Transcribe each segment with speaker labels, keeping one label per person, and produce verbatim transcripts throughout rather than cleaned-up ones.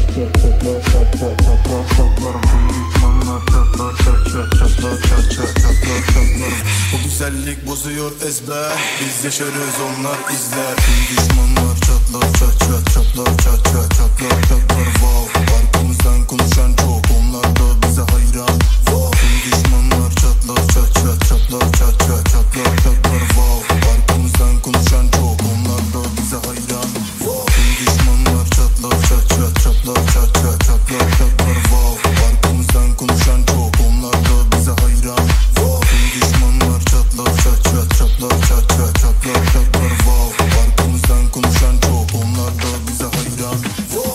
Speaker 1: çatlar çat çat çatlar saplarım. Tüm düşmanlar çatlar çat çat çatlar çat çat çatlar çatlarım.
Speaker 2: Bu güzellik bozuyor ezber, biz yaşarız onlar izler. Tüm düşmanlar çatlar çat çat çatlar çat çat çatlar çatlar. Wow, arkamızdan konuşan çok, onlar da bize hayran. Wow, tüm düşmanlar çatlar çat çat çatlar çat çat çatlar çatlar. Wow, arkamızdan konuşan çok, onlar da bize hayran. Wow, tüm düşmanlar çatlar çat çat çatlar çat çat çatlar çatlar. Wow, arkamızdan konuşan çok, onlar da bize hayran. Wow, tüm düşmanlar çatlar çat çat çatlar çat çat çatlar çatlar. Wow, arkamızdan konuşan çok, onlar da bize hayran. Wow.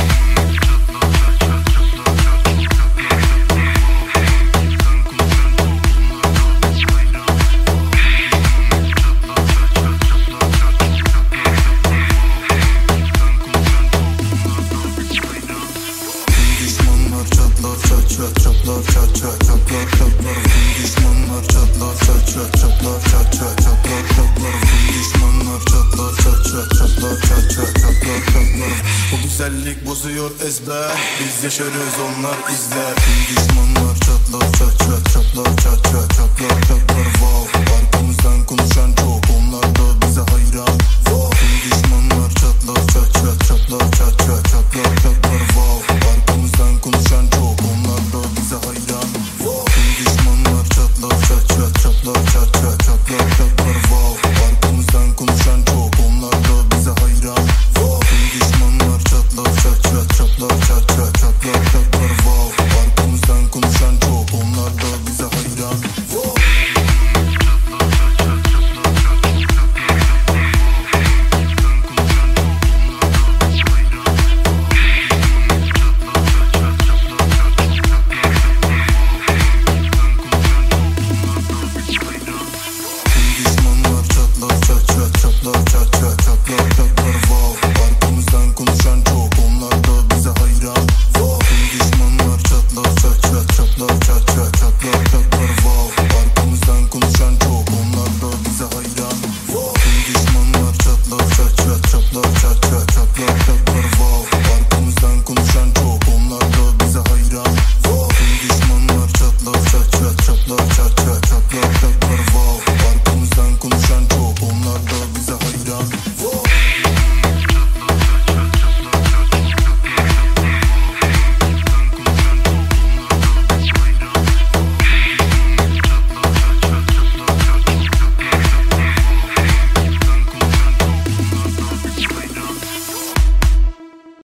Speaker 2: Çatlar çat çat çatlar çatlar. Tüm düşmanlar çatlar çat çat çatlar çat çat çatlar çatlar. Tüm düşmanlar çatlar çat çat çatlar çat çat çatlar çatlar. Bu güzellik bozuyor ezber, biz yaşarız onlar izler. Tüm düşmanlar çatlar çat çat çatlar çat çat çatlar çatlar.